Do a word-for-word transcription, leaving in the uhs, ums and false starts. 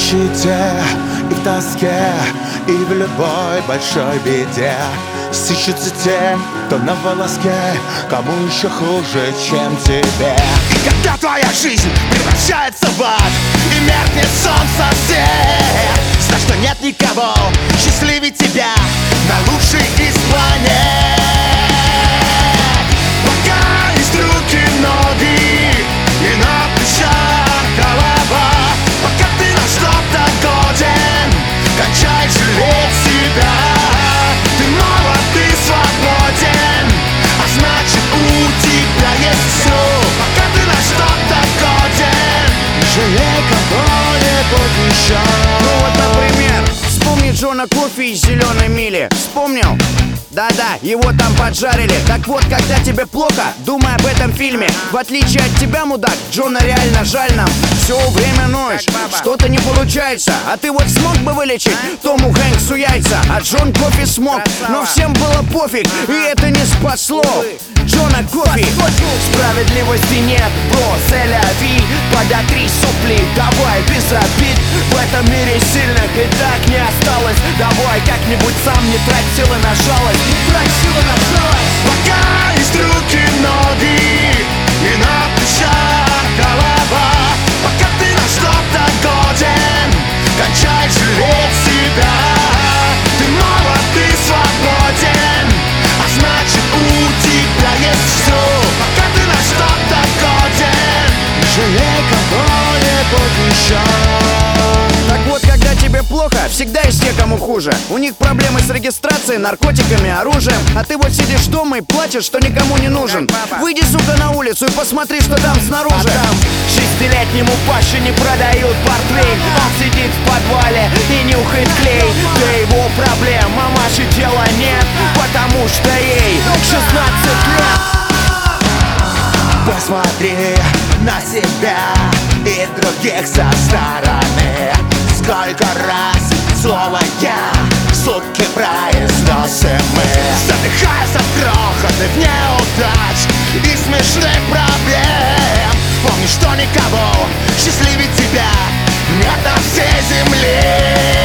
нищете, и в тоске, и в любой большой беде сыщутся те, кто на волоске, кому еще хуже, чем тебе. И когда твоя жизнь превращается в ад и меркнет солнце свет, знай, что нет никого счастливее тебя на лучшей из планет. Пока есть руки, ноги и на плечах голова, пока ты на что-то годен, кончай жалеть себя. Ты молод, ты свободен, а значит у тебя есть все. Пока ты на что-то годен, не жалей кого-нибудь еще. Ну вот, например, вспомни Джона Кофи из «Зеленой мили». Вспомнил? Да-да, его там поджарили. Так вот, когда тебе плохо, думай об этом фильме. В отличие от тебя, мудак, Джона реально жаль нам. Все время ноешь, что-то не получается. А ты вот смог бы вылечить Тому Хэнксу яйца? А Джон Кофи смог, но всем было пофиг, и это не спасло Джона Кофи. Справедливости нет, бро, селяви. Подотри сопли, давай без обид. В этом мире сильных и так не осталось. Давай как-нибудь сам не трать силы на жалость. Не трать силы на жалость. Пока есть руки, ноги и на плечах голова, пока ты на что-то годен, кончай жалеть себя. Ты молод, ты свободен, а значит у тебя есть все. Пока ты на что-то годен, не жалей кого-нибудь еще. Так вот, когда тебе плохо, всегда есть те, кому хуже. У них проблемы с регистрацией, наркотиками, оружием. А ты вот сидишь дома и плачешь, что никому не нужен. Выйди, сука, на улицу и посмотри, что там снаружи. А там шестилетнему Паше не продают портвейн. Он сидит в подвале и нюхает клей. Да его проблем, мамаши дела нет, потому что ей шестнадцать лет. Посмотри на себя и других со стороны. Сколько раз слово «я» в сутки произносим мы, задыхаясь от грохота в неудач и смешных проблем. Помни, что никого счастливее тебя нет на всей земле.